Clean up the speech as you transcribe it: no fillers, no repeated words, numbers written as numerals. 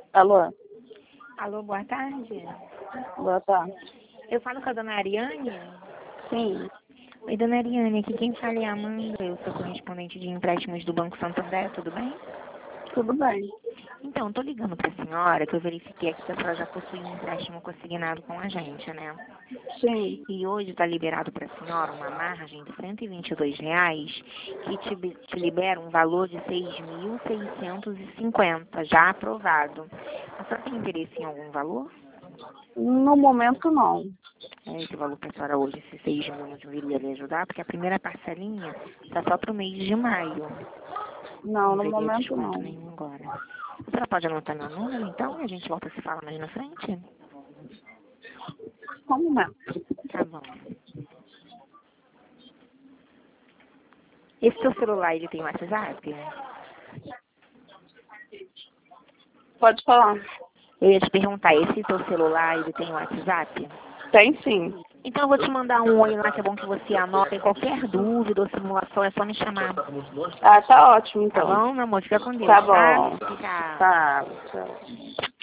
Alô? Alô, boa tarde. Boa tarde. Eu falo com a dona Ariane? Sim, Oi, dona Ariane, aqui quem fala é a Amanda, eu sou correspondente de empréstimos do Banco Santander, tudo bem? tudo bem. Então, tô ligando pra senhora, que eu verifiquei aqui que a senhora já possui um empréstimo consignado com a gente, né? Sim. E hoje está liberado para a senhora uma margem de R$ 122 que te libera um valor de 6.650, já aprovado. A senhora tem interesse em algum valor? No momento, não. Esse valor para a senhora hoje, esses 6 mil, não deveria lhe ajudar, porque a primeira parcelinha está só para o mês de maio. Não, Não no teria momento, desconto não. nenhum agora. A senhora pode anotar meu número, então, e a gente volta a se falar mais na frente? Só um momento. Tá bom. Esse seu celular, ele tem WhatsApp? Pode falar. Eu ia te perguntar, esse teu celular, ele tem WhatsApp? Tem sim. Então eu vou te mandar um oi lá, que é bom que você anota. E qualquer dúvida ou simulação é só me chamar. Ah, tá ótimo, Tá então. bom, meu amor? Fica com Deus, Tá tá? bom. Tchau. Tá, tchau.